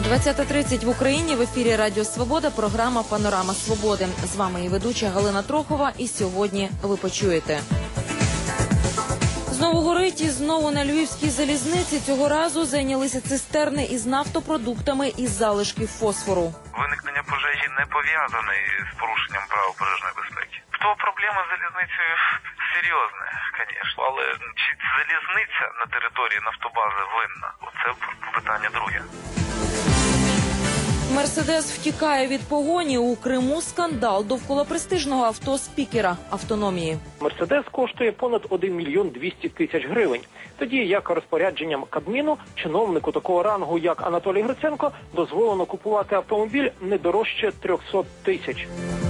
20:30 в Україні. В ефірі Радіо Свобода, програма «Панорама Свободи». З вами її ведуча Галина Трохова, і сьогодні ви почуєте. Знову горить і знову на Львівській залізниці. Цього разу зайнялися цистерни із нафтопродуктами із залишків фосфору. Виникнення пожежі не пов'язане з порушенням правил пожежної безпеки. То проблема з залізницею серйозна, звісно, але чи залізниця на території нафтобази винна? Оце питання друге. Мерседес втікає від погоні. У Криму скандал довкола престижного авто спікера автономії. Мерседес коштує понад 1 мільйон 200 тисяч гривень. Тоді як розпорядженням Кабміну чиновнику такого рангу, як Анатолій Гриценко, дозволено купувати автомобіль не дорожче 300 тисяч.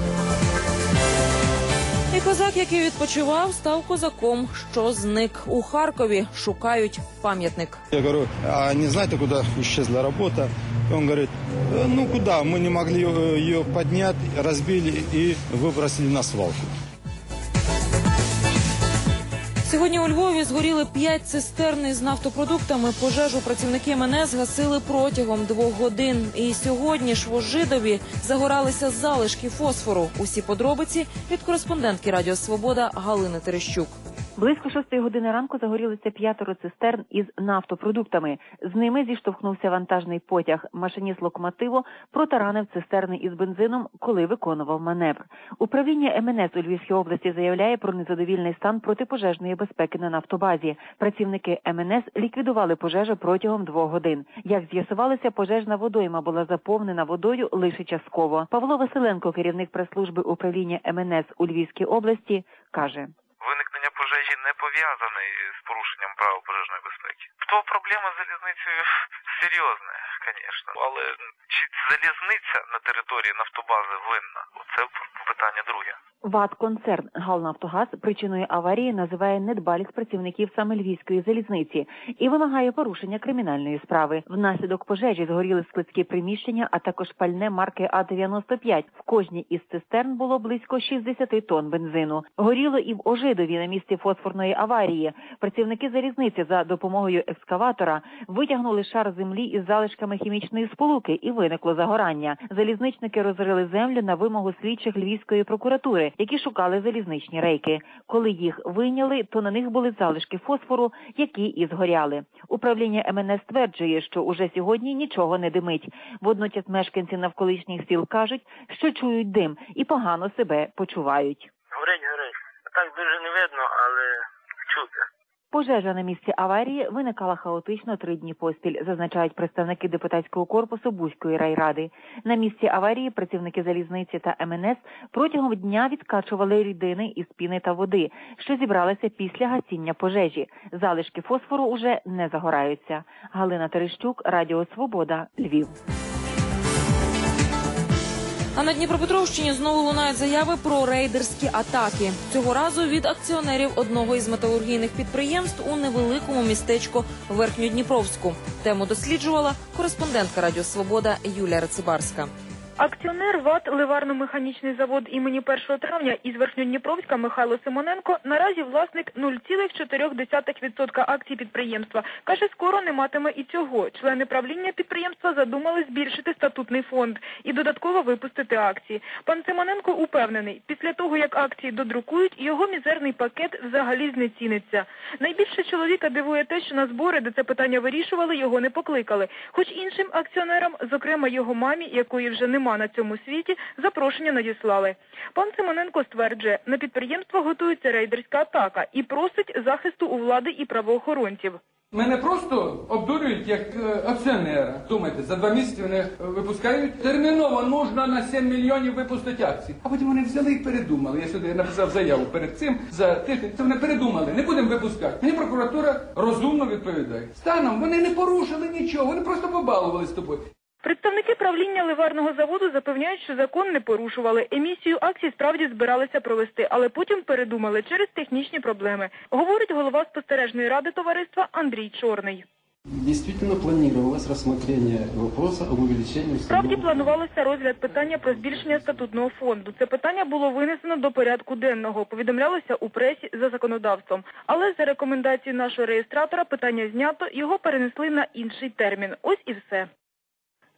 І козак, який відпочивав, став козаком, що зник. У Харкові шукають пам'ятник. Я говорю, а не знаете, куда исчезла работа? Он говорит, ну куда, мы не могли ее поднять, разбили и выбросили на свалку. Сьогодні у Львові згоріли 5 цистерн із нафтопродуктами. Пожежу працівники МНС гасили протягом 2 годин. І сьогодні ж в Ожидові загоралися залишки фосфору. Усі подробиці від кореспондентки Радіо Свобода Галини Терещук. Близько 6 години ранку загорілися 5 цистерн із нафтопродуктами. З ними зіштовхнувся вантажний потяг. Машиніст локомотиву протаранив цистерни із бензином, коли виконував маневр. Управління МНС у Львівській області заявляє про незадовільний стан протипожежної безпеки на нафтобазі. Працівники МНС ліквідували пожежу протягом 2 годин. Як з'ясувалося, пожежна водойма була заповнена водою лише частково. Павло Василенко, керівник прес-служби управління МНС у Львівській області, каже: Виникнення пожежі не пов'язане з порушенням правил пожежної безпеки. То проблема з залізницею серйозна, звісно, але чи залізниця на території нафтобази винна? Оце питання друге. ВАТ-концерн «Галнафтогаз» причиною аварії називає недбалість працівників саме Львівської залізниці і вимагає порушення кримінальної справи. Внаслідок пожежі згоріли складські приміщення, а також пальне марки А-95. В кожній із цистерн було близько 60 тонн бензину. Горіло і в Ожидові на місці фосфорної аварії. Працівники залізниці за допомогою екскаватора витягнули шар землі із залишками хімічної сполуки і виникло загорання. Залізничники розрили землю на вимогу слідчих Львівської прокуратури, які шукали залізничні рейки. Коли їх вийняли, то на них були залишки фосфору, які і згоряли. Управління МНС стверджує, що уже сьогодні нічого не димить. Водночас мешканці навколишніх сіл кажуть, що чують дим і погано себе почувають. Горить. Так дуже не видно, але чути. Пожежа на місці аварії виникала хаотично 3 дні поспіль, зазначають представники депутатського корпусу Буської райради. На місці аварії працівники залізниці та МНС протягом дня відкачували рідини із піни та води, що зібралися після гасіння пожежі. Залишки фосфору уже не загораються. Галина Терещук, Радіо Свобода, Львів. А на Дніпропетровщині знову лунають заяви про рейдерські атаки. Цього разу від акціонерів одного із металургійних підприємств у невеликому містечку Верхньодніпровську. Тему досліджувала кореспондентка Радіо Свобода Юлія Рацибарська. Акціонер ВАТ «Ливарно-механічний завод імені 1 травня» із Верхньодніпровська Михайло Симоненко наразі власник 0,4% акцій підприємства. Каже, скоро не матиме і цього. Члени правління підприємства задумали збільшити статутний фонд і додатково випустити акції. Пан Симоненко упевнений, після того, як акції додрукують, його мізерний пакет взагалі знеціниться. Найбільше чоловіка дивує те, що на збори, де це питання вирішували, його не покликали. Хоч іншим акціонерам, зокрема його мамі, якої вже немає на цьому світі, запрошення надіслали. Пан Симоненко стверджує, на підприємство готується рейдерська атака і просить захисту у влади і правоохоронців. Мене просто обдурюють як акціонера. Думайте, за 2 місяці вони випускають. Терміново нужно на 7 мільйонів випустити акції. А потім вони взяли і передумали. Я сюди написав заяву перед цим за тиждень. Це вони передумали, не будемо випускати. Мені прокуратура розумно відповідає. Станом вони не порушили нічого, вони просто побалувались тобою. Представники правління ливарного заводу запевняють, що закон не порушували. Емісію акцій справді збиралися провести, але потім передумали через технічні проблеми. Говорить голова спостережної ради товариства Андрій Чорний. Дійсно планувалось розгляд вопроса об увеличенні... Справді планувалося розгляд питання про збільшення статутного фонду. Це питання було винесено до порядку денного, повідомлялося у пресі за законодавством. Але за рекомендацією нашого реєстратора питання знято, його перенесли на інший термін. Ось і все.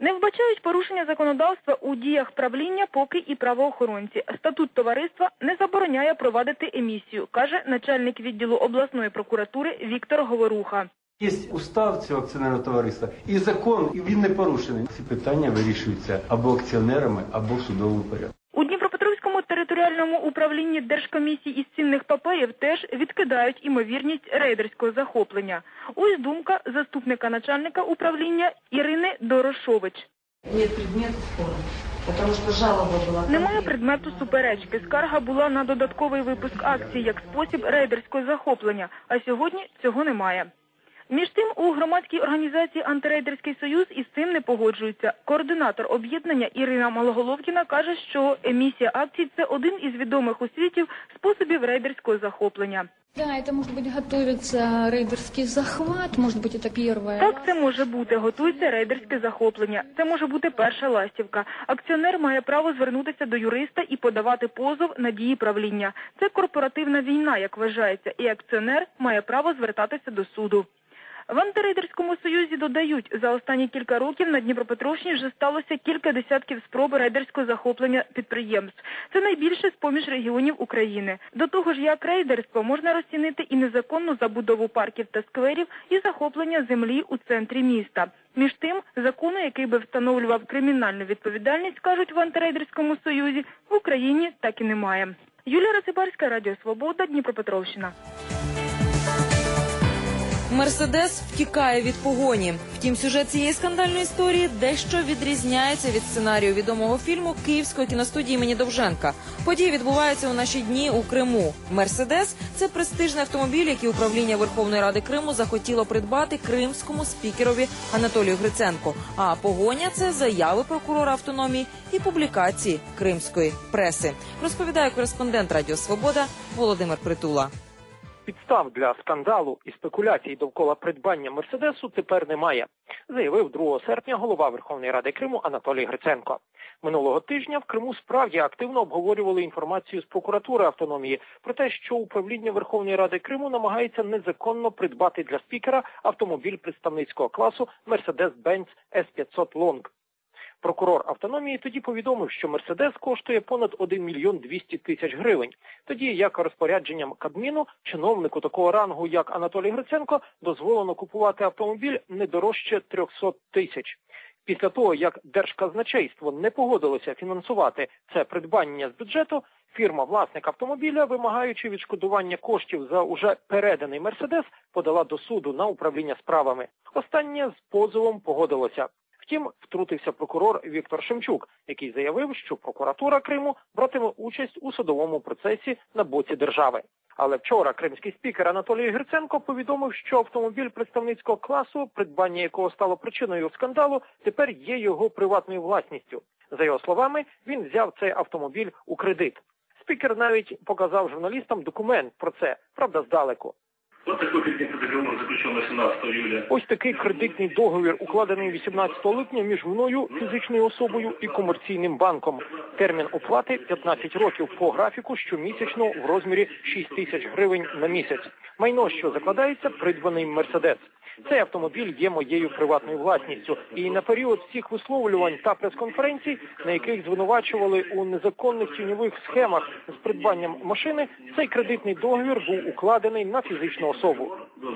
Не вбачають порушення законодавства у діях правління поки і правоохоронці. Статут товариства не забороняє провадити емісію, каже начальник відділу обласної прокуратури Віктор Говоруха. Є устав цього акціонерного товариства і закон, і він не порушений. Ці питання вирішуються або акціонерами, або в судовому порядку. У Дніпропетровському територіальному управлінні Держкомісії із цінних паперів теж відкидають імовірність рейдерського захоплення. Ось думка заступника начальника управління Ірини Дорошович. Немає предмету суперечки. Скарга була на додатковий випуск акцій як спосіб рейдерського захоплення, а сьогодні цього немає. Між тим, у громадській організації «Антирейдерський союз» із цим не погоджуються. Координатор об'єднання Ірина Малоголовкіна каже, що емісія акцій – це один із відомих у світі способів рейдерського захоплення. Да, это может быть готовится рейдерский захват, может быть это первое. Так, це може бути. Готується рейдерське захоплення. Це може бути перша ластівка. Акціонер має право звернутися до юриста і подавати позов на дії правління. Це корпоративна війна, як вважається, і акціонер має право звертатися до суду. В антирейдерському союзі додають, за останні кілька років на Дніпропетровщині вже сталося кілька десятків спроб рейдерського захоплення підприємств. Це найбільше з-поміж регіонів України. До того ж, як рейдерство можна розцінити і незаконну забудову парків та скверів, і захоплення землі у центрі міста. Між тим, закону, який би встановлював кримінальну відповідальність, кажуть в антирейдерському союзі, в Україні так і немає. Юлія Рацибарська, Радіо Свобода, Дніпропетровщина. Мерседес втікає від погоні. Втім, сюжет цієї скандальної історії дещо відрізняється від сценарію відомого фільму Київської кіностудії імені Довженка. Події відбуваються у наші дні у Криму. Мерседес – це престижний автомобіль, який управління Верховної Ради Криму захотіло придбати кримському спікерові Анатолію Гриценку. А погоня – це заяви прокурора автономії і публікації кримської преси. Розповідає кореспондент Радіо Свобода Володимир Притула. Підстав для скандалу і спекуляцій довкола придбання «Мерседесу» тепер немає, заявив 2 серпня голова Верховної Ради Криму Анатолій Гриценко. Минулого тижня в Криму справді активно обговорювали інформацію з прокуратури автономії про те, що управління Верховної Ради Криму намагається незаконно придбати для спікера автомобіль представницького класу Mercedes-Benz S500 Long. Прокурор автономії тоді повідомив, що «Мерседес» коштує понад 1 мільйон 200 тисяч гривень. Тоді як розпорядженням Кабміну чиновнику такого рангу, як Анатолій Гриценко, дозволено купувати автомобіль не дорожче 300 тисяч. Після того, як Держказначейство не погодилося фінансувати це придбання з бюджету, фірма-власник автомобіля, вимагаючи відшкодування коштів за уже переданий «Мерседес», подала до суду на управління справами. Останнє з позовом погодилося. Втім, втрутився прокурор Віктор Шемчук, який заявив, що прокуратура Криму братиме участь у судовому процесі на боці держави. Але вчора кримський спікер Анатолій Гриценко повідомив, що автомобіль представницького класу, придбання якого стало причиною скандалу, тепер є його приватною власністю. За його словами, він взяв цей автомобіль у кредит. Спікер навіть показав журналістам документ про це, правда, здалеку. Ось такий кредитний договір, укладений 18 липня між мною, фізичною особою, і комерційним банком. Термін оплати 15 років по графіку щомісячно в розмірі 6 тисяч гривень на місяць. Майно, що закладається, придбаний «Мерседес». Цей автомобіль є моєю приватною власністю. І на період всіх висловлювань та прес-конференцій, на яких звинувачували у незаконних тіньових схемах з придбанням машини, цей кредитний договір був укладений на фізичну особу.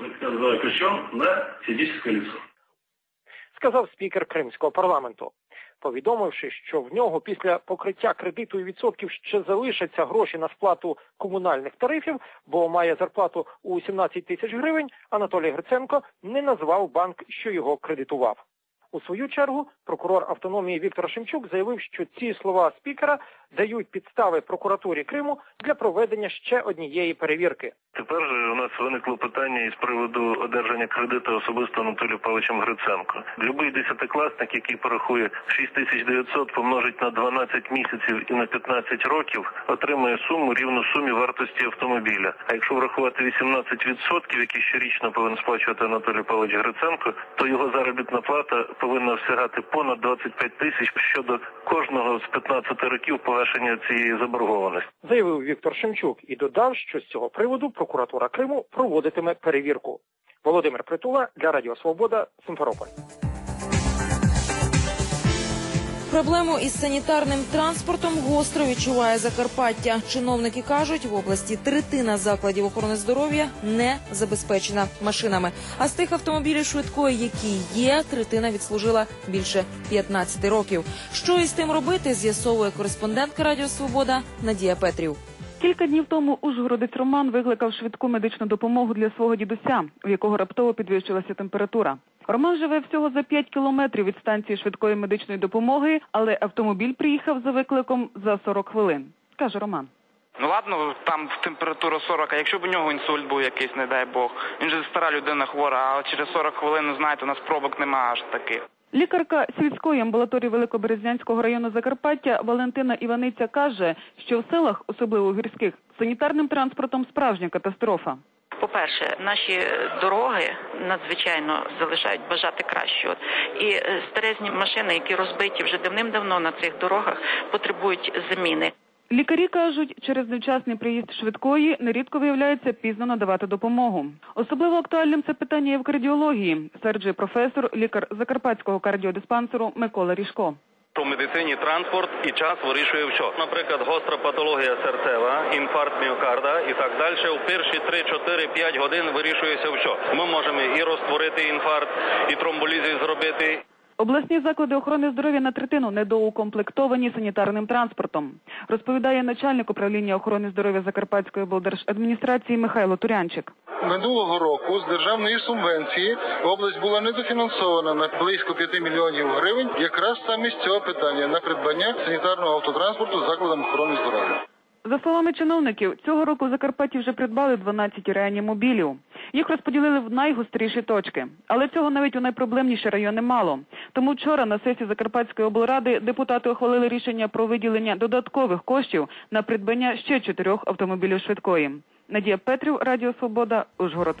Сказав спікер Кримського парламенту. Повідомивши, що в нього після покриття кредиту і відсотків ще залишаться гроші на сплату комунальних тарифів, бо має зарплату у 17 тисяч гривень, Анатолій Гриценко не назвав банк, що його кредитував. У свою чергу прокурор автономії Віктор Шемчук заявив, що ці слова спікера дають підстави прокуратурі Криму для проведення ще однієї перевірки. Тепер же у нас виникло питання із приводу одержання кредиту особисто Анатолієм Павловичем Гриценко. Любий десятикласник, який порахує 6900, помножить на 12 місяців і на 15 років, отримує суму рівну сумі вартості автомобіля. А якщо врахувати 18%, які щорічно повинен сплачувати Анатолій Павлович Гриценко, то його заробітна плата повинна всягати понад 25 тисяч щодо кожного з 15 років погашення цієї заборгованості. Заявив Віктор Шемчук і додав, що з цього приводу прокуратура Криму проводитиме перевірку. Володимир Притула для Радіо Свобода, Симферополь. Проблему із санітарним транспортом гостро відчуває Закарпаття. Чиновники кажуть, в області третина закладів охорони здоров'я не забезпечена машинами. А з тих автомобілів швидкої, які є, третина відслужила більше 15 років. Що із тим робити, з'ясовує кореспондентка Радіо Свобода Надія Петрів. Кілька днів тому ужгородець Роман викликав швидку медичну допомогу для свого дідуся, у якого раптово підвищилася температура. Роман живе всього за 5 кілометрів від станції швидкої медичної допомоги, але автомобіль приїхав за викликом за 40 хвилин, каже Роман. Ну ладно, там температура 40, а якщо б у нього інсульт був якийсь, не дай Бог. Він же стара людина хвора, а через 40 хвилин, знаєте, у нас пробок немає аж таких. Лікарка сільської амбулаторії Великоберезнянського району Закарпаття Валентина Іваниця каже, що в селах, особливо гірських, санітарним транспортом справжня катастрофа. По-перше, наші дороги надзвичайно залишають бажати кращого. І старезні машини, які розбиті вже давним-давно на цих дорогах, потребують заміни. Лікарі кажуть, через невчасний приїзд швидкої нерідко виявляється пізно надавати допомогу. Особливо актуальним це питання є в кардіології, стверджує професор, лікар Закарпатського кардіодиспансеру Микола Ріжко. У медицині транспорт і час вирішує все. Наприклад, гостра патологія серцева, інфаркт міокарда і так далі. У перші 3, 4, 5 годин вирішується все. Ми можемо і розтворити інфаркт, і тромболізію зробити. Обласні заклади охорони здоров'я на третину недоукомплектовані санітарним транспортом, розповідає начальник управління охорони здоров'я Закарпатської облдержадміністрації Михайло Турянчик. Минулого року з державної субвенції область була недофінансована на близько 5 мільйонів гривень якраз саме з цього питання на придбання санітарного автотранспорту закладам охорони здоров'я. За словами чиновників, цього року в Закарпатті вже придбали 12 реанімобілів. Їх розподілили в найгостріші точки. Але цього навіть у найпроблемніші райони мало. Тому вчора на сесії Закарпатської облради депутати ухвалили рішення про виділення додаткових коштів на придбання ще 4 автомобілів швидкої. Надія Петрів, Радіо Свобода, Ужгород.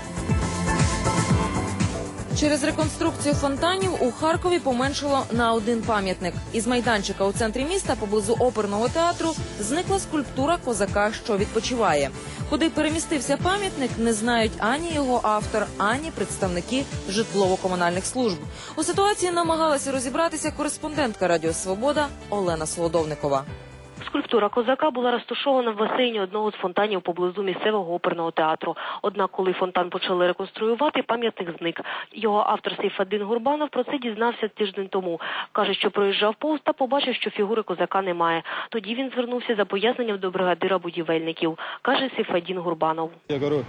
Через реконструкцію фонтанів у Харкові поменшало на 1 пам'ятник. Із майданчика у центрі міста поблизу оперного театру зникла скульптура козака, що відпочиває. Куди перемістився пам'ятник, не знають ані його автор, ані представники житлово-комунальних служб. У ситуації намагалася розібратися кореспондентка Радіо Свобода Олена Солодовникова. Скульптура козака була розташована в басейні одного з фонтанів поблизу місцевого оперного театру. Однак, коли фонтан почали реконструювати, пам'ятник зник. Його автор Сейфаддін Гурбанов про це дізнався тиждень тому. Каже, що проїжджав повз та побачив, що фігури козака немає. Тоді він звернувся за поясненням до бригадира будівельників, каже Сейфаддін Гурбанов. Я говорю,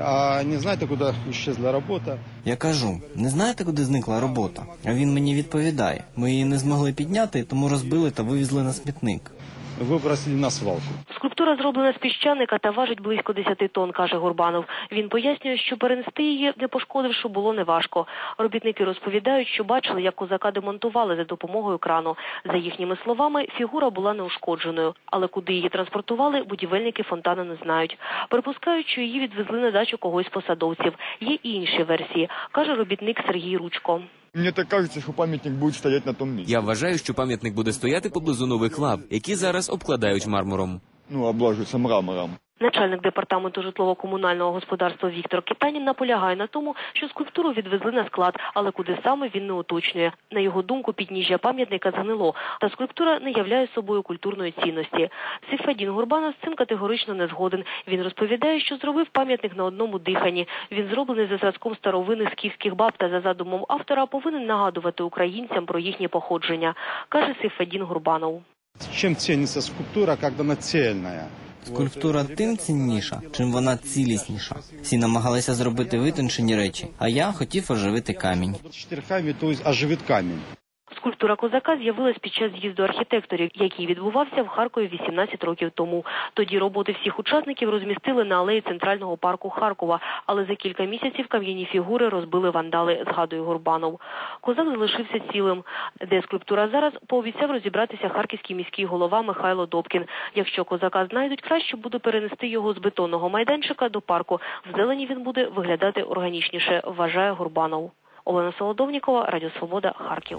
а не знаєте, куди исчезла робота? Я кажу, не знаєте, куди зникла робота? А він мені відповідає, ми її не змогли підняти, тому розбили та вивезли на смітник. Вибросили на свалку. Скульптура зроблена з піщаника та важить близько 10 тонн, каже Гурбанов. Він пояснює, що перенести її, не пошкодивши, було неважко. Робітники розповідають, що бачили, як козака демонтували за допомогою крану. За їхніми словами, фігура була неушкодженою. Але куди її транспортували, будівельники фонтану не знають. Припускають, що її відвезли на дачу когось з посадовців. Є і інші версії, каже робітник Сергій Ручко. Мені так кажеться, що пам'ятник буде стояти на тому місці. Я вважаю, що пам'ятник буде стояти поблизу нових лав, які зараз обкладають мармуром. Облажуються мрамором. Начальник департаменту житлово-комунального господарства Віктор Китанін наполягає на тому, що скульптуру відвезли на склад, але куди саме він не уточнює. На його думку, підніжжя пам'ятника згнило, та скульптура не являє собою культурної цінності. Сейфаддін Гурбанов з цим категорично не згоден. Він розповідає, що зробив пам'ятник на одному диханні. Він зроблений за зразком старовинних скіфських баб та за задумом автора повинен нагадувати українцям про їхнє походження, каже Сейфаддін Гурбанов. Чим ціниться скульптура, коли вона цільна? Скульптура тим цінніша, чим вона цілісніша. Всі намагалися зробити витончені речі, а я хотів оживити камінь. Штрихами, тобто оживити камінь. Скульптура козака з'явилась під час з'їзду архітекторів, який відбувався в Харкові 18 років тому. Тоді роботи всіх учасників розмістили на алеї Центрального парку Харкова, але за кілька місяців кам'яні фігури розбили вандали, згадує Гурбанов. Козак залишився цілим. Де скульптура зараз, пообіцяв розібратися харківський міський голова Михайло Добкін. Якщо козака знайдуть, краще буде перенести його з бетонного майданчика до парку. В зелені він буде виглядати органічніше, вважає Гурбанов. Олена Солодовникова, Радіо Свобода, Харків.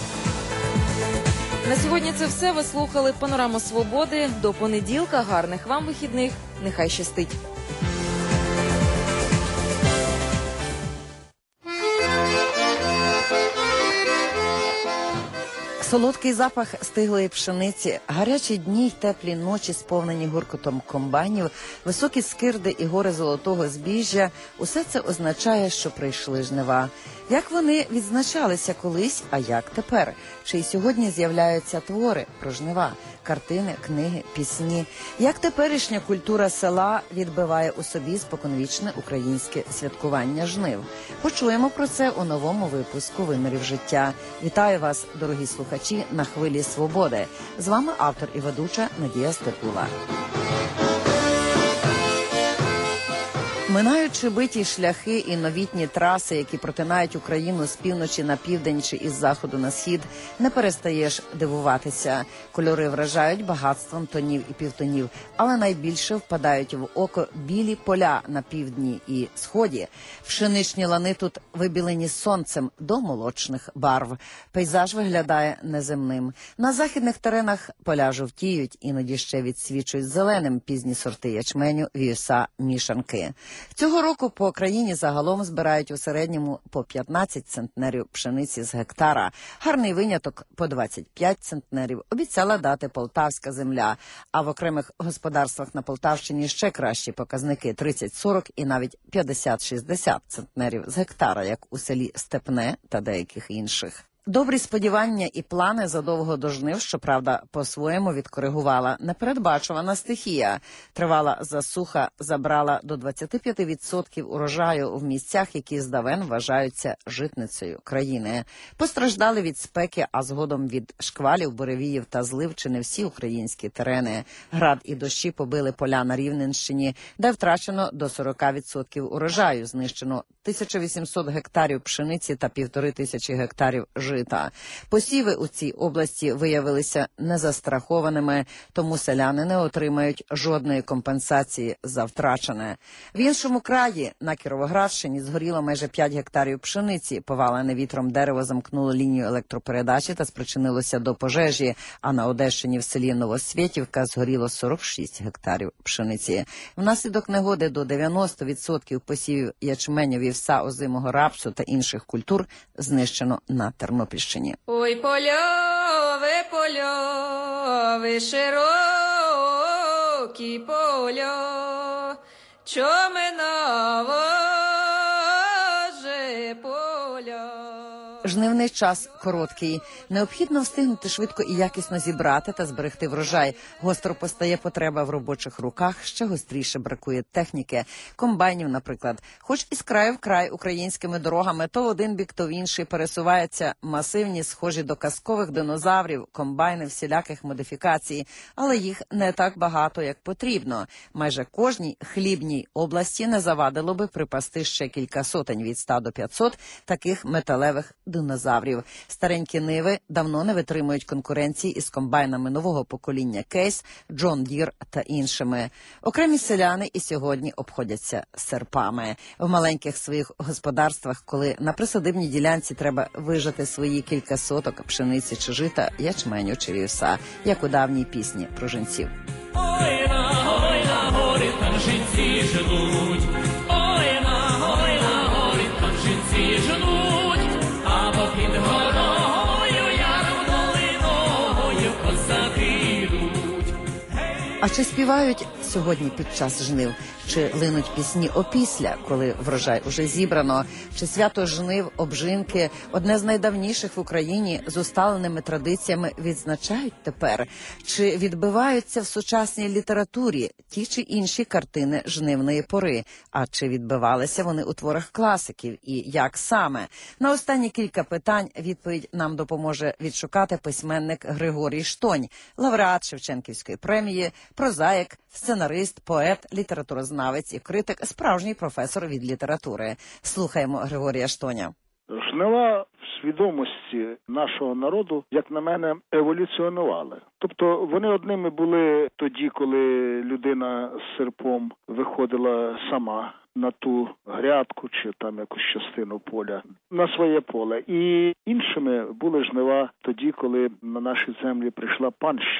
На сьогодні це все. Ви слухали «Панораму Свободи». До понеділка. Гарних вам вихідних. Нехай щастить. Солодкий запах стиглої пшениці, гарячі дні й теплі ночі, сповнені гуркотом комбайнів, високі скирди і гори золотого збіжжя – усе це означає, що прийшли жнива. Як вони відзначалися колись, а як тепер? Чи й сьогодні з'являються твори про жнива? Картини, книги, пісні. Як теперішня культура села відбиває у собі споконвічне українське святкування жнив? Почуємо про це у новому випуску «Вимірів життя». Вітаю вас, дорогі слухачі, на хвилі свободи. З вами автор і ведуча Надія Степула. Минаючи биті шляхи і новітні траси, які протинають Україну з півночі на південь чи із заходу на схід, не перестаєш дивуватися. Кольори вражають багатством тонів і півтонів, але найбільше впадають в око білі поля на півдні і сході. Пшеничні лани тут вибілені сонцем до молочних барв. Пейзаж виглядає неземним. На західних теренах поля жовтіють, іноді ще відсвічують зеленим пізні сорти ячменю, вівса, мішанки. Цього року по країні загалом збирають у середньому по 15 центнерів пшениці з гектара. Гарний виняток по 25 центнерів обіцяла дати полтавська земля. А в окремих господарствах на Полтавщині ще кращі показники – 30-40 і навіть 50-60 центнерів з гектара, як у селі Степне та деяких інших. Добрі сподівання і плани задовго до жнив, щоправда, по-своєму відкоригувала непередбачувана стихія. Тривала засуха забрала до 25% урожаю в місцях, які здавен вважаються житницею країни. Постраждали від спеки, а згодом від шквалів, буревіїв та злив чи не всі українські терени. Град і дощі побили поля на Рівненщині, де втрачено до 40% урожаю, знищено 1800 гектарів пшениці та 1500 гектарів жита. Посіви у цій області виявилися незастрахованими, тому селяни не отримають жодної компенсації за втрачене. В іншому краї, на Кіровоградщині, згоріло майже 5 гектарів пшениці, повалене вітром дерево замкнуло лінію електропередачі та спричинилося до пожежі, а на Одещині в селі Новосвєтівка згоріло 46 гектарів пшениці. Внаслідок негоди до 90% посівів ячменю, вівса, озимого рапсу та інших культур знищено на Тернопільщині. Ой, польове, польове, широкі поля, чоменавоже поля. Жнивний час короткий. Необхідно встигнути швидко і якісно зібрати та зберегти врожай. Гостро постає потреба в робочих руках, ще гостріше бракує техніки. Комбайнів, наприклад. Хоч із краю в край українськими дорогами то в один бік, то в інший пересуваються масивні, схожі до казкових динозаврів, комбайни всіляких модифікацій. Але їх не так багато, як потрібно. Майже кожній хлібній області не завадило би припасти ще кілька сотень від 100 до 500 таких металевих динозаврів. Старенькі ниви давно не витримують конкуренції із комбайнами нового покоління Кейс, Джон Дір та іншими. Окремі селяни і сьогодні обходяться серпами. В маленьких своїх господарствах, коли на присадибній ділянці треба вижати свої кілька соток пшениці чи жита, ячменю чи вівса, як у давній пісні про жінців. Ой, на горі там жінці живуть, ой, на горі там жінці живуть. Під горою, яром долиною козаки йдуть. А чи співають сьогодні під час жнив? Чи линуть пісні опісля, коли врожай уже зібрано? Чи свято жнив, обжинки, одне з найдавніших в Україні, з усталеними традиціями відзначають тепер? Чи відбиваються в сучасній літературі ті чи інші картини жнивної пори? А чи відбивалися вони у творах класиків? І як саме? На останні кілька питань відповідь нам допоможе відшукати письменник Григорій Штонь, лауреат Шевченківської премії, прозаїк, сценарист, поет, літературознавець і критик, справжній професор від літератури. Слухаємо Григорія Штоня. Жнива в свідомості нашого народу, як на мене, еволюціонували. Тобто вони одними були тоді, коли людина з серпом виходила сама на ту грядку чи там якусь частину поля, на своє поле. І іншими були жнива тоді, коли на наші землі прийшла панщина.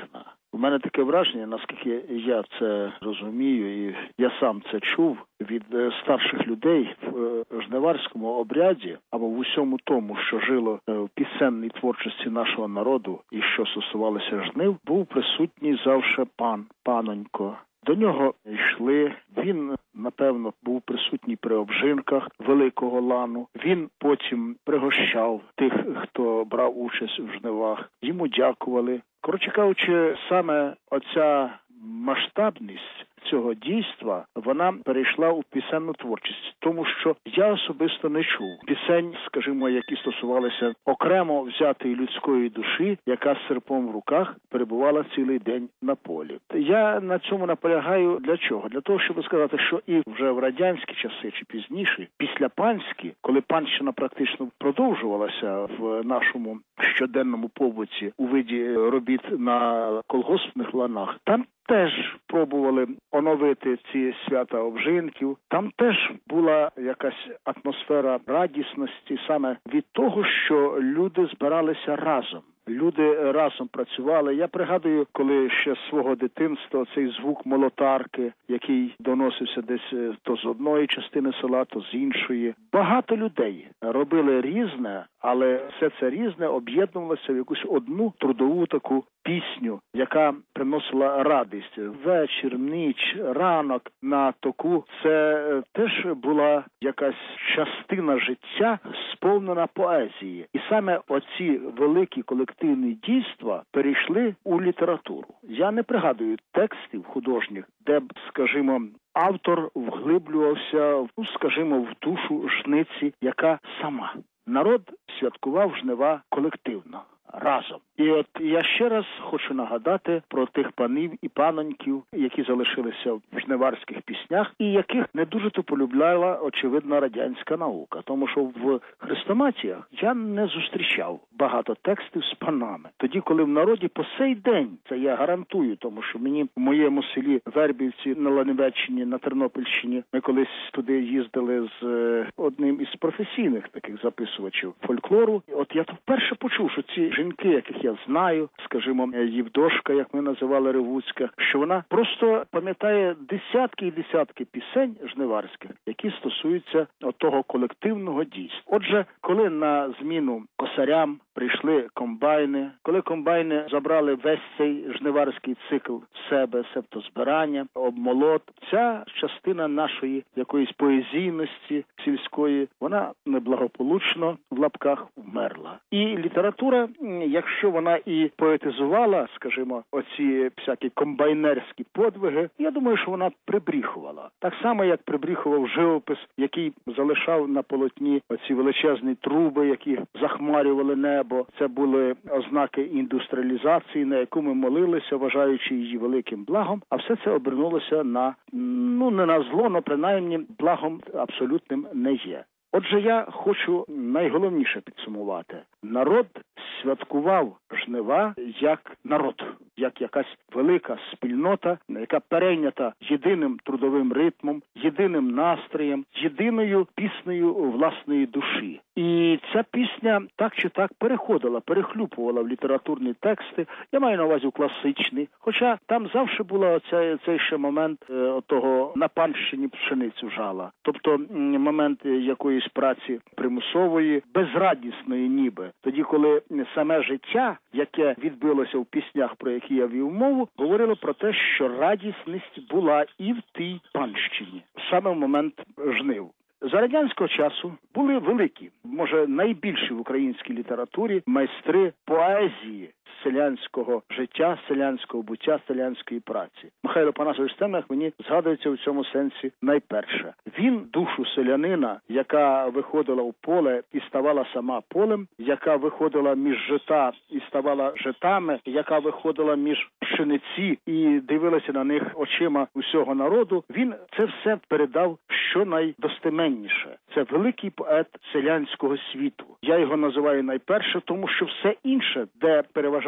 У мене таке враження, наскільки я це розумію, і я сам це чув від старших людей в жниварському обряді, або в усьому тому, що жило в пісенній творчості нашого народу і що стосувалося жнив, був присутній завжди панонько. До нього йшли, він, напевно, був присутній при обжинках великого лану. Він потім пригощав тих, хто брав участь в жнивах. Йому дякували. Коротше кажучи, саме оця масштабність цього дійства, вона перейшла у пісенну творчість. Тому що я особисто не чув пісень, скажімо, які стосувалися окремо взятої людської душі, яка з серпом в руках перебувала цілий день на полі. Я на цьому наполягаю для чого? Для того, щоб сказати, що і вже в радянські часи чи пізніше, після панські, коли панщина практично продовжувалася в нашому щоденному побуті у виді робіт на колгоспних ланах, там теж пробували оновити ці свята обжинків. Там теж була якась атмосфера радісності саме від того, що люди збиралися разом. Люди разом працювали. Я пригадую, коли ще з свого дитинства цей звук молотарки, який доносився десь то з одної частини села, то з іншої. Багато людей робили різне, але все це різне об'єднувалося в якусь одну трудову таку пісню, яка приносила радість. Вечір, ніч, ранок на току – це теж була якась частина життя, сповнена поезії. І саме оці великі колективні дійства перейшли у літературу. Я не пригадую текстів художніх, де б, скажімо, автор вглиблювався, скажімо, в душу жниці, яка сама. Народ святкував жнива колективно, разом. І от я ще раз хочу нагадати про тих панів і паноньків, які залишилися в жниварських піснях, і яких не дуже-то полюбляла, очевидно, радянська наука. Тому що в хрестоматіях я не зустрічав багато текстів з панами. Тоді, коли в народі по сей день, це я гарантую, тому що мені в моєму селі Вербівці на Ланівеччині, на Тернопільщині, ми колись туди їздили з одним із професійних таких записувачів фольклору. І от я то вперше почув, що ці жінки, яких я знаю, скажімо, Євдошка, як ми називали Ревуцька, що вона просто пам'ятає десятки і десятки пісень жниварських, які стосуються того колективного дійства. Отже, коли на зміну косарям прийшли комбайни, коли комбайни забрали весь цей жниварський цикл в себе, себто збирання, обмолот, ця частина нашої якоїсь поезійності сільської, вона неблагополучно в лапках вмерла. І література, якщо вона і поетизувала, скажімо, оці всякі комбайнерські подвиги, я думаю, що вона прибріхувала. Так само, як прибріхував живопис, який залишав на полотні оці величезні труби, які захмарювали небо. Це були ознаки індустріалізації, на яку ми молилися, вважаючи її великим благом, а все це обернулося на, не на зло, але принаймні благом абсолютним не є. Отже, я хочу найголовніше підсумувати. Народ святкував жнива як народ, як якась велика спільнота, яка перейнята єдиним трудовим ритмом, єдиним настроєм, єдиною піснею власної душі. І ця пісня так чи так перехлюпувала в літературні тексти, я маю на увазі класичні, хоча там завжди була цей ще момент того на панщині пшеницю жала, тобто момент якоїсь праці примусової, безрадісної ніби. Тоді, коли саме життя, яке відбилося в піснях, про які я вів мову, говорило про те, що радісність була і в тій панщині, саме в момент жнив. За радянського часу були великі, може найбільші в українській літературі майстри поезії селянського життя, селянського буття, селянської праці. Михайло Панасович Стемних мені згадується в цьому сенсі найперше. Він душу селянина, яка виходила в поле і ставала сама полем, яка виходила між жита і ставала житами, яка виходила між пшениці і дивилася на них очима усього народу, він це все передав щонайдостеменніше. Це великий поет селянського світу. Я його називаю найперше, тому що все інше, де переважає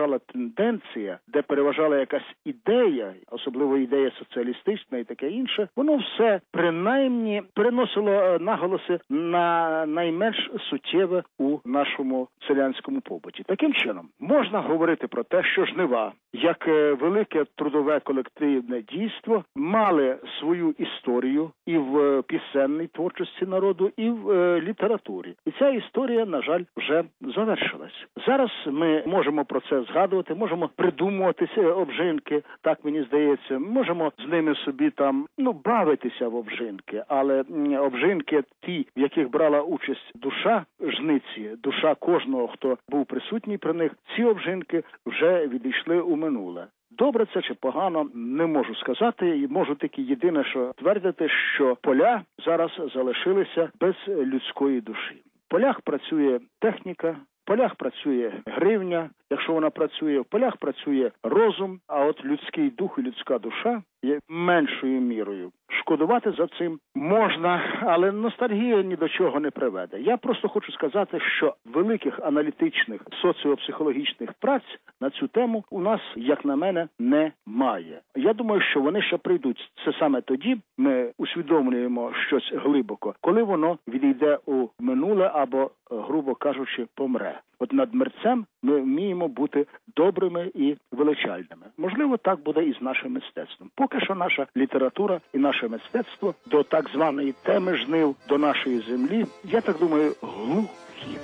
переважала тенденція, де переважала якась ідея, особливо ідея соціалістична і таке інше, воно все принаймні переносило наголоси на найменш суттєве у нашому селянському побуті. Таким чином, можна говорити про те, що жнива, як велике трудове колективне дійство, мали свою історію і в пісенній творчості народу, і в літературі. І ця історія, на жаль, вже завершилась. Зараз ми можемо про це згадувати, можемо придумувати обжинки, так мені здається, можемо з ними собі там, бавитися в обжинки, але обжинки ті, в яких брала участь душа жниці, душа кожного, хто був присутній при них, ці обжинки вже відійшли у минуле. Добре це чи погано, не можу сказати, і можу тільки єдине, що твердити, що поля зараз залишилися без людської душі. В полях працює техніка, в полях працює гривня, якщо вона працює, в полях працює розум, а от людський дух і людська душа є меншою мірою. Шкодувати за цим можна, але ностальгія ні до чого не приведе. Я просто хочу сказати, що великих аналітичних соціопсихологічних праць на цю тему у нас, як на мене, немає. Я думаю, що вони ще прийдуть. Це саме тоді ми усвідомлюємо щось глибоко, коли воно відійде у минуле або, грубо кажучи, помре. От над мерцем ми вміємо бути добрими і величальними. Можливо, так буде і з нашим мистецтвом. Поки що наша література і наше мистецтво до так званої теми жнив, до нашої землі, я так думаю, глухі.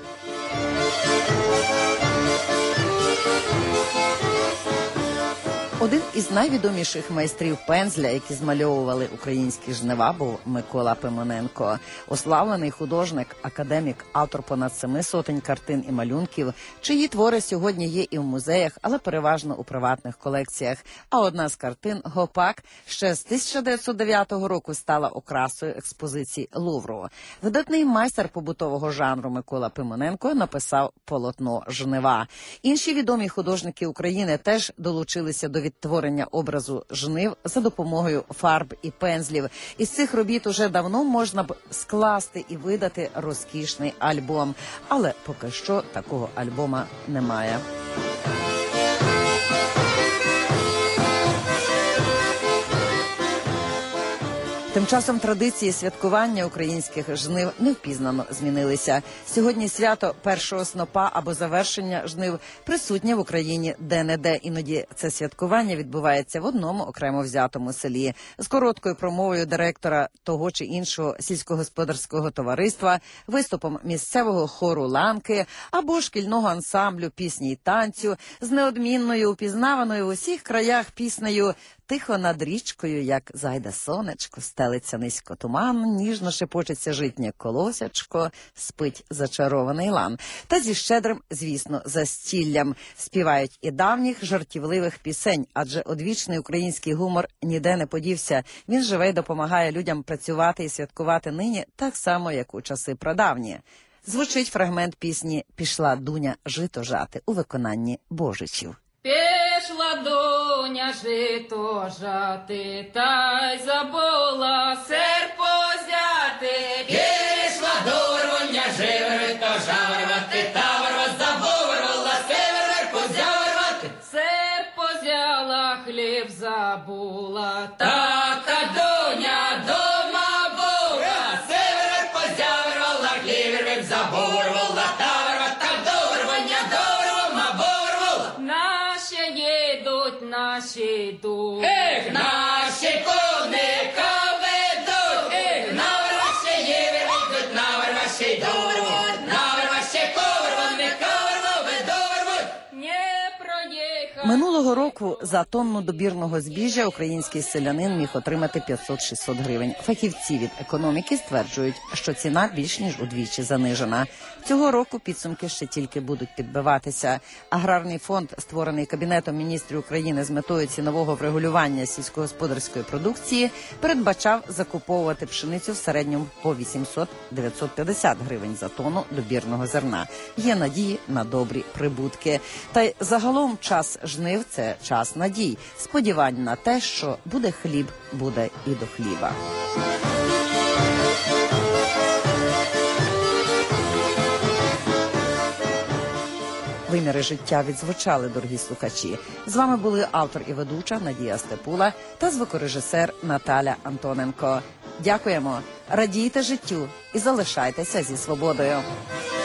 Один із найвідоміших майстрів пензля, які змальовували українські жнива, був Микола Пимоненко. Ославлений художник, академік, автор понад 700 картин і малюнків, чиї твори сьогодні є і в музеях, але переважно у приватних колекціях. А одна з картин «Гопак» ще з 1909 року стала окрасою експозиції Лувру. Видатний майстер побутового жанру Микола Пимоненко написав полотно «Жнива». Інші відомі художники України теж долучилися до відтворення образу жнив за допомогою фарб і пензлів. Із цих робіт уже давно можна б скласти і видати розкішний альбом. Але поки що такого альбома немає. Тим часом традиції святкування українських жнив невпізнано змінилися. Сьогодні свято першого снопа або завершення жнив присутнє в Україні де-не-де. Іноді це святкування відбувається в одному окремо взятому селі. З короткою промовою директора того чи іншого сільськогосподарського товариства, виступом місцевого хору ланки або шкільного ансамблю пісні й танцю, з неодмінною, упізнаваною в усіх краях піснею «Тихо над річкою, як зайде сонечко, стелиться низько туман, ніжно шепочеться житнє колосячко, спить зачарований лан». Та зі щедрим, звісно, застіллям співають і давніх жартівливих пісень, адже одвічний український гумор ніде не подівся. Він живе й допомагає людям працювати і святкувати нині так само, як у часи прадавні. Звучить фрагмент пісні «Пішла Дуня жито жати» у виконанні Божичів. Пішла Дуня жито жати, та й забула серп взяти. Пішла Дуня жито жати, та ворва забула серп взяти. Серп взяла, хліб забула, така Дуня дома була. Серп взяла, хліб забула, та ворва дома була. Наші йдуть, наші коника ведуть, на Варваші ведуть, на Варваші йдуть, на Варваші коника ведуть, не проїхав. Минулого року за тонну добірного збіжжя український селянин міг отримати 500-600 гривень. Фахівці від економіки стверджують, що ціна більш ніж удвічі занижена. Цього року підсумки ще тільки будуть підбиватися. Аграрний фонд, створений Кабінетом міністрів України з метою цінового врегулювання сільськогосподарської продукції, передбачав закуповувати пшеницю в середньому по 800-950 гривень за тонну добірного зерна. Є надії на добрі прибутки. Та й загалом час жнив – це час надій, сподівань на те, що буде хліб, буде і до хліба. Виміри життя відзвучали, дорогі слухачі. З вами були автор і ведуча Надія Степула та звукорежисер Наталя Антоненко. Дякуємо, радійте життю і залишайтеся зі свободою.